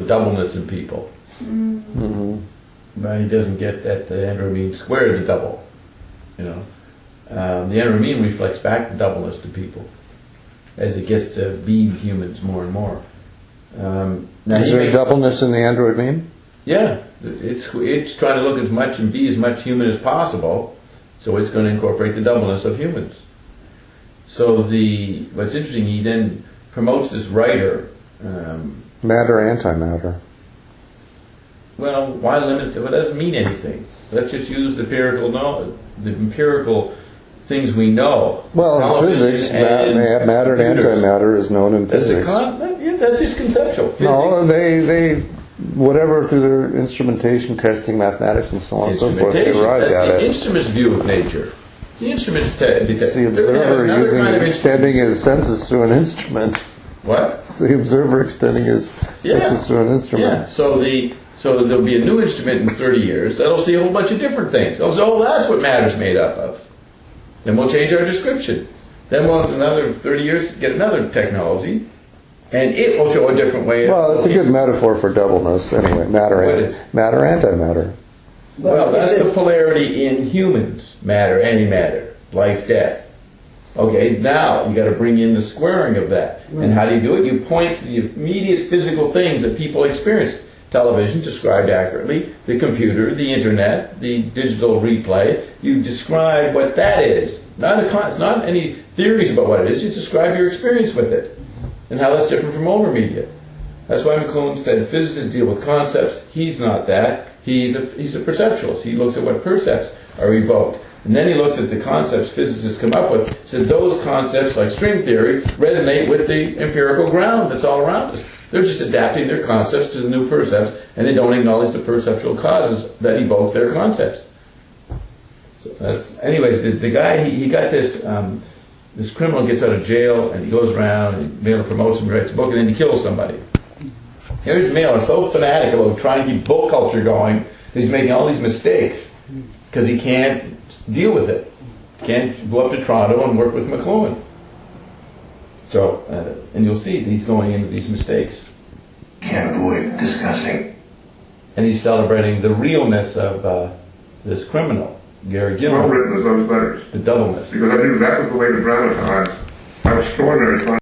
doubleness in people. Mm-hmm. But he doesn't get that the Andrew mean squared the double. You know, the Andrew mean reflects back the doubleness to people as it gets to be humans more and more. Now is there a doubleness in the Android mean? Yeah, it's trying to look as much and be as much human as possible, so it's going to incorporate the doubleness of humans. So what's interesting, he then promotes this writer. Matter, antimatter. Well, why limit it? Well, it doesn't mean anything. Let's just use the empirical knowledge, the empirical things we know. Well, in physics, matter and antimatter is known in physics. That's just conceptual. Physics. No, they whatever through their instrumentation, testing, mathematics, and so on and so forth, they arrived at it. That's the instrument's view of nature. It's the instrument's It's the observer extending his senses through an instrument. What? It's the observer extending his senses through an instrument. Yeah. So there'll be a new instrument in 30 years that'll see a whole bunch of different things. They'll say, oh, that's what matter's made up of. Then we'll change our description. Then we'll, another 30 years, get another technology, and it will show a different way. Well, it's a good metaphor for doubleness, anyway. Matter, antimatter. Well, that's the polarity in humans. Matter, antimatter, life, death. Okay, now you got to bring in the squaring of that. And how do you do it? You point to the immediate physical things that people experience. Television, described accurately. The computer, the internet, the digital replay. You describe what that is. It's not any theories about what it is. You describe your experience with it and how that's different from older media. That's why McLuhan said physicists deal with concepts. He's not that. He's a perceptualist. He looks at what percepts are evoked. And then he looks at the concepts physicists come up with. So those concepts, like string theory, resonate with the empirical ground that's all around us. They're just adapting their concepts to the new percepts, and they don't acknowledge the perceptual causes that evoke their concepts. So anyways, the guy, he got this criminal gets out of jail, and he goes around, and Mailer promotes him, writes a book, and then he kills somebody. Here's Mailer, so fanatic about trying to keep book culture going, that he's making all these mistakes, because he can't deal with it. Can't go up to Toronto and work with McLuhan. So, and you'll see that he's going into these mistakes. Can't avoid discussing. And he's celebrating the realness of this criminal, Gary Gilmore. Well written as those letters. The doubleness. Because I knew that was the way to dramatize how extraordinary